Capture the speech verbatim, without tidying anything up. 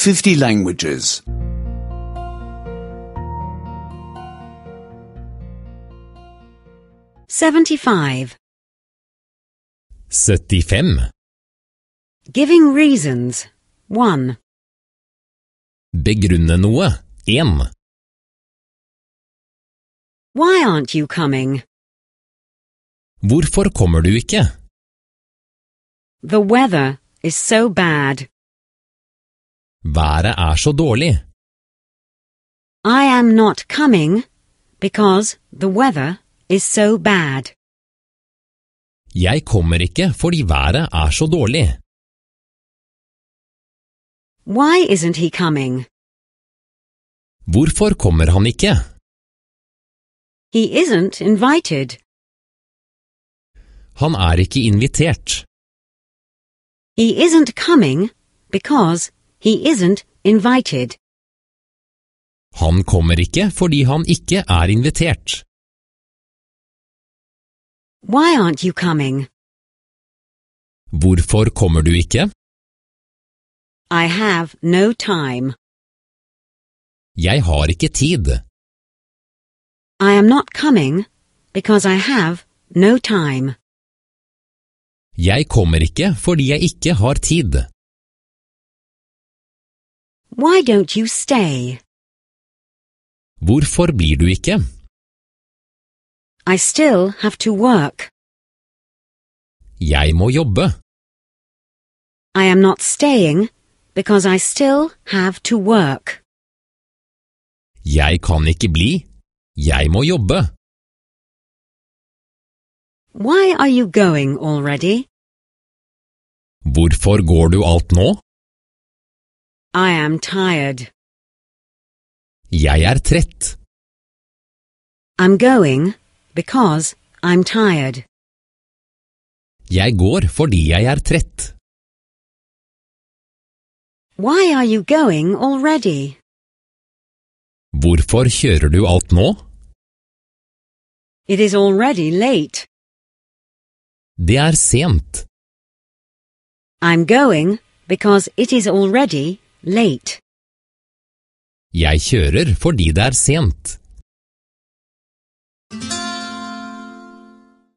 fifty languages. seventy-five. syttifem. Giving reasons. one. Begrunne noe. en. Why aren't you coming? Hvorfor kommer du ikke? The weather is so bad. Været er så dårlig. I am not coming because the weather is so bad. Jeg kommer ikke fordi været er så dårlig. Why isn't he coming? Hvorfor kommer han ikke? He isn't invited. Han er ikke invitert. He isn't coming because he isn't invited. Han kommer ikke fordi han ikke er invitert. Why aren't you coming? Hvorfor kommer du ikke? I have no time. Jeg har ikke tid. I am not coming because I have no time. Jeg kommer ikke fordi jeg ikke har tid. Why don't you stay? Hvorfor blir du ikke? I still have to work. Jeg må jobbe. I am not staying because I still have to work. Jeg kan ikke bli. Jeg må jobbe. Why are you going already? Hvorfor går du alt nå? I am tired. Jeg er trett. I'm going because I'm tired. Jeg går fordi jeg er trett. Why are you going already? Hvorfor kjører du alt nå? It is already late. Det er sent. I'm going because it is already late. Jeg kjører fordi det er sent.